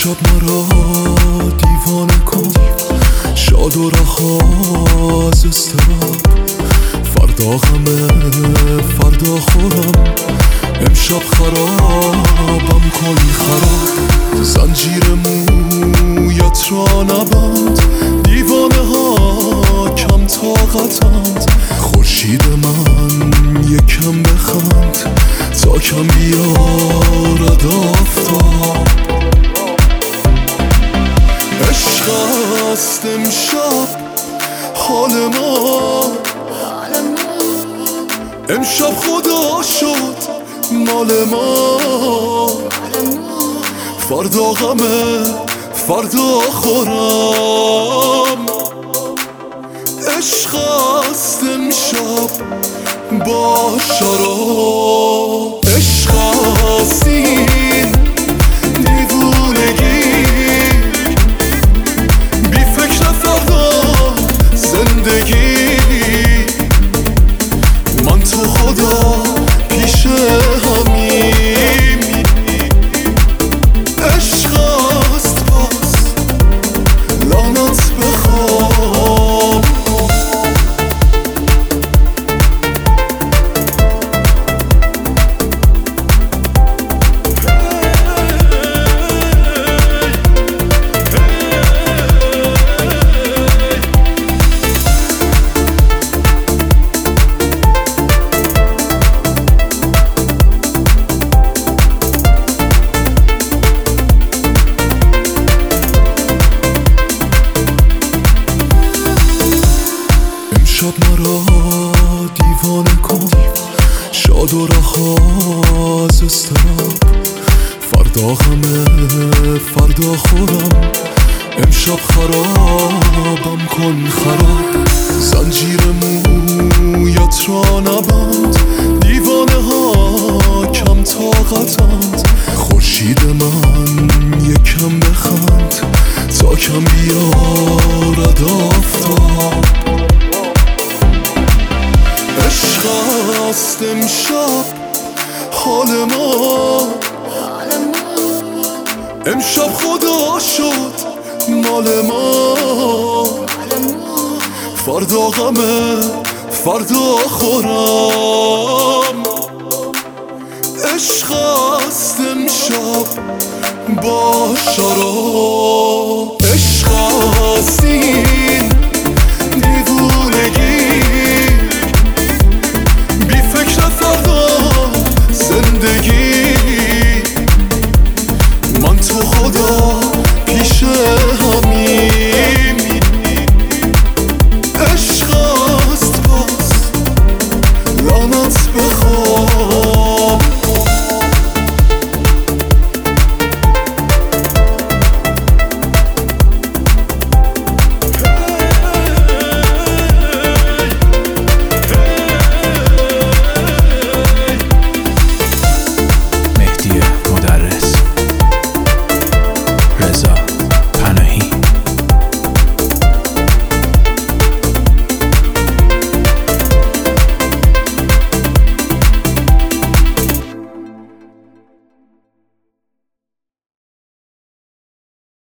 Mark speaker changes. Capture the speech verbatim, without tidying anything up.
Speaker 1: امشب مرا دیوانه کن، شاد و رها از استراب. فردا غمه فردا خورم، امشب خرابم کن خراب. زنجیر مویت را نبند، دیوانه ها کم طاقتند. خورشید من یکم بخند تا کم بیارد آفتاب. عشق است امشب حال ما، امشب خدا شد مال ما. فردا غمه فردا خورم، عشق است امشب با شراب. عشق است این دیوونگی، بی فکر فردا زندگی. من تو خدا پیش همیم، عشق است پس لعنت بخواب. امشب مرا دیوانه کن، شاد و رها از استراب. فردا غمه فردا خورم، امشب خرابم کن خراب. زنجیر مویت را نبند، دیوانه ها کم طاقتند. خورشید من یکم بخند تا کم بیارد آفتاب. عشق است امشب حال ما، امشب خدا شد مال ما. فردا غمه فردا خورم، عشق است امشب با شراب. عشق است این